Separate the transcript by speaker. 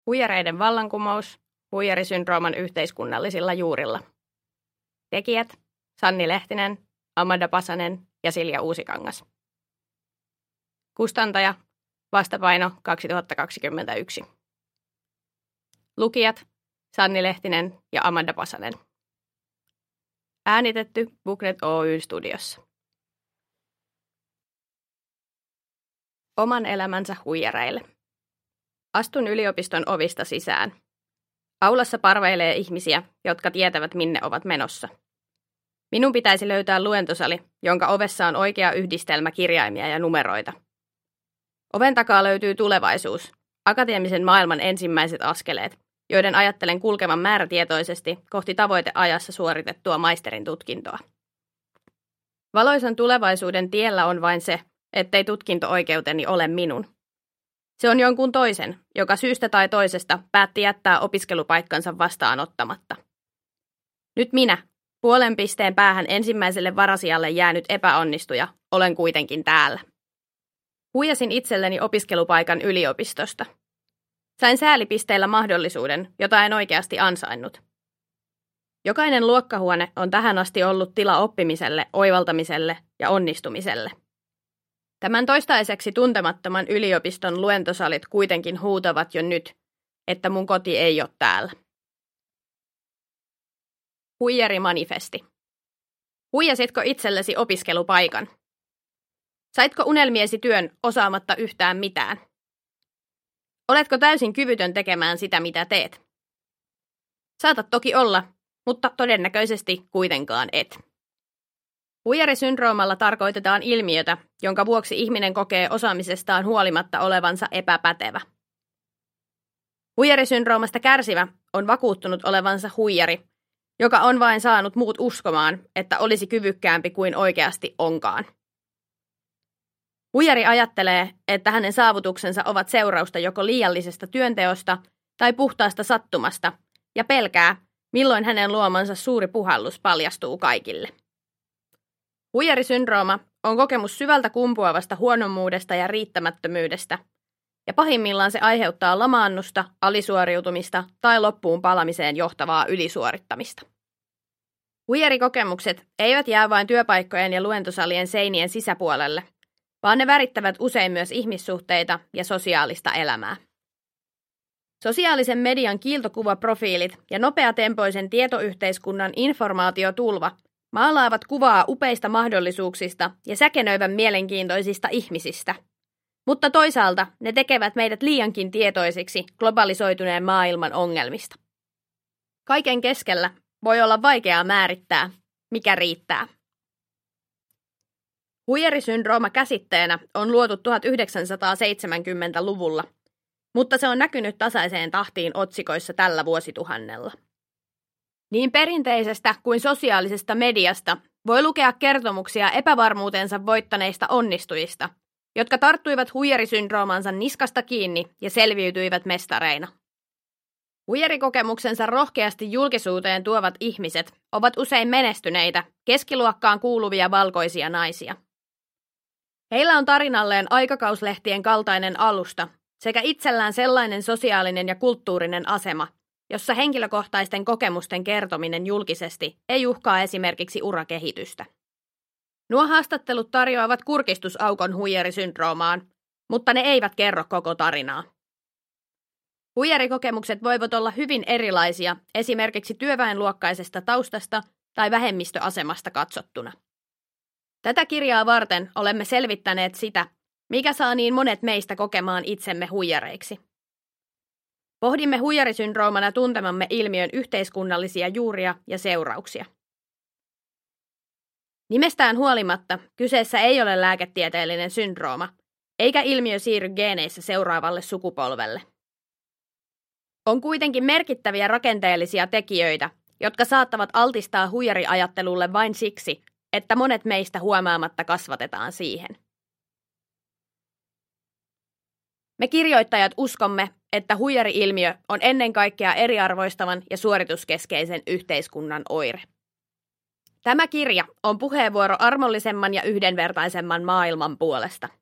Speaker 1: Huijareiden vallankumous huijarisyndrooman yhteiskunnallisilla juurilla. Tekijät Sanni Lehtinen, Amanda Pasanen ja Silja Uusikangas. Kustantaja Vastapaino 2021. Lukijat Sanni Lehtinen ja Amanda Pasanen. Äänitetty Booknet Oyn studiossa. Oman elämänsä huijareille. Astun yliopiston ovista sisään. Aulassa parveilee ihmisiä, jotka tietävät minne ovat menossa. Minun pitäisi löytää luentosali, jonka ovessa on oikea yhdistelmä kirjaimia ja numeroita. Oven takaa löytyy tulevaisuus, akateemisen maailman ensimmäiset askeleet, joiden ajattelen kulkevan määrätietoisesti kohti tavoiteajassa suoritettua maisterin tutkintoa. Valoisan tulevaisuuden tiellä on vain se, ettei tutkinto-oikeuteni ole minun. Se on jonkun toisen, joka syystä tai toisesta päätti jättää opiskelupaikkansa vastaanottamatta. Nyt minä, puolen pisteen päähän ensimmäiselle varasijalle jäänyt epäonnistuja, olen kuitenkin täällä. Huijasin itselleni opiskelupaikan yliopistosta. Sain säälipisteillä mahdollisuuden, jota en oikeasti ansainnut. Jokainen luokkahuone on tähän asti ollut tila oppimiselle, oivaltamiselle ja onnistumiselle. Tämän toistaiseksi tuntemattoman yliopiston luentosalit kuitenkin huutavat jo nyt, että mun koti ei ole täällä. Huijarimanifesti. Huijasitko itsellesi opiskelupaikan? Saitko unelmiesi työn osaamatta yhtään mitään? Oletko täysin kyvytön tekemään sitä, mitä teet? Saatat toki olla, mutta todennäköisesti kuitenkaan et. Huijarisyndroomalla tarkoitetaan ilmiötä, jonka vuoksi ihminen kokee osaamisestaan huolimatta olevansa epäpätevä. Huijarisyndroomasta kärsivä on vakuuttunut olevansa huijari, joka on vain saanut muut uskomaan, että olisi kyvykkäämpi kuin oikeasti onkaan. Huijari ajattelee, että hänen saavutuksensa ovat seurausta joko liiallisesta työnteosta tai puhtaasta sattumasta, ja pelkää, milloin hänen luomansa suuri puhallus paljastuu kaikille. Huijarisyndrooma on kokemus syvältä kumpuavasta huonommuudesta ja riittämättömyydestä, ja pahimmillaan se aiheuttaa lamaannusta, alisuoriutumista tai loppuun palamiseen johtavaa ylisuorittamista. Huijarikokemukset eivät jää vain työpaikkojen ja luentosalien seinien sisäpuolelle, vaan ne värittävät usein myös ihmissuhteita ja sosiaalista elämää. Sosiaalisen median kiiltokuvaprofiilit ja nopeatempoisen tietoyhteiskunnan informaatiotulva maalaavat kuvaa upeista mahdollisuuksista ja säkenöivän mielenkiintoisista ihmisistä, mutta toisaalta ne tekevät meidät liiankin tietoisiksi globalisoituneen maailman ongelmista. Kaiken keskellä voi olla vaikeaa määrittää, mikä riittää. Huijarisyndrooma käsitteenä on luotu 1970-luvulla, mutta se on näkynyt tasaiseen tahtiin otsikoissa tällä vuosituhannella. Niin perinteisestä kuin sosiaalisesta mediasta voi lukea kertomuksia epävarmuutensa voittaneista onnistujista, jotka tarttuivat huijarisyndroomansa niskasta kiinni ja selviytyivät mestareina. Huijarikokemuksensa rohkeasti julkisuuteen tuovat ihmiset ovat usein menestyneitä, keskiluokkaan kuuluvia valkoisia naisia. Heillä on tarinalleen aikakauslehtien kaltainen alusta sekä itsellään sellainen sosiaalinen ja kulttuurinen asema, jossa henkilökohtaisten kokemusten kertominen julkisesti ei uhkaa esimerkiksi urakehitystä. Nuo haastattelut tarjoavat kurkistusaukon huijarisyndroomaan, mutta ne eivät kerro koko tarinaa. Huijarikokemukset voivat olla hyvin erilaisia esimerkiksi työväenluokkaisesta taustasta tai vähemmistöasemasta katsottuna. Tätä kirjaa varten olemme selvittäneet sitä, mikä saa niin monet meistä kokemaan itsemme huijareiksi. Pohdimme huijarisyndroomana tuntemamme ilmiön yhteiskunnallisia juuria ja seurauksia. Nimestään huolimatta kyseessä ei ole lääketieteellinen syndrooma, eikä ilmiö siirry geeneissä seuraavalle sukupolvelle. On kuitenkin merkittäviä rakenteellisia tekijöitä, jotka saattavat altistaa huijariajattelulle vain siksi, että monet meistä huomaamatta kasvatetaan siihen. Me kirjoittajat uskomme, että huijari-ilmiö on ennen kaikkea eriarvoistavan ja suorituskeskeisen yhteiskunnan oire. Tämä kirja on puheenvuoro armollisemman ja yhdenvertaisemman maailman puolesta.